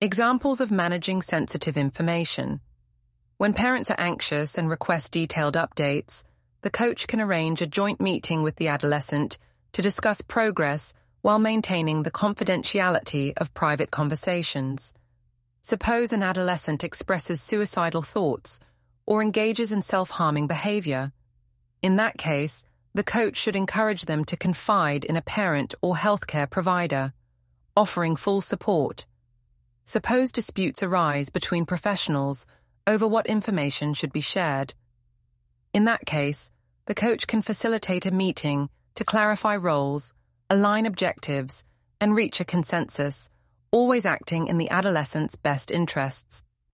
Examples of managing sensitive information. When parents are anxious and request detailed updates, the coach can arrange a joint meeting with the adolescent to discuss progress while maintaining the confidentiality of private conversations. Suppose an adolescent expresses suicidal thoughts or engages in self-harming behavior. In that case, the coach should encourage them to confide in a parent or healthcare provider, offering full support. Suppose disputes arise between professionals over what information should be shared. In that case, the coach can facilitate a meeting to clarify roles, align objectives, and reach a consensus, always acting in the adolescent's best interests.